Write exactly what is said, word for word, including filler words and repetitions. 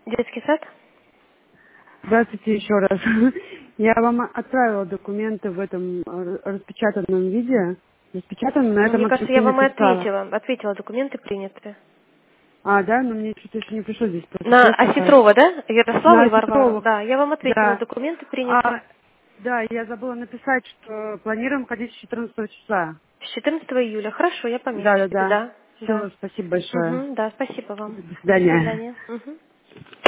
Детский сад? Здравствуйте еще раз. Я вам отправила документы в этом э, распечатанном виде. Распечатанном, на этом Мне кажется, я адресе вам и написала. ответила. Ответила, документы приняты. А, да? Но мне что-то еще не пришло здесь, просто На почта. Осетрова, да? Ярослава На и Варвара. Осетровых, Да, я вам ответила, да. документы приняты. А, да, я забыла написать, что планируем ходить с четырнадцатого числа. С четырнадцатого июля. Хорошо, я помечу Да, да, себе. да. Да, да. Все, спасибо большое. Угу, да, спасибо вам. До До свидания. свидания. Мгм.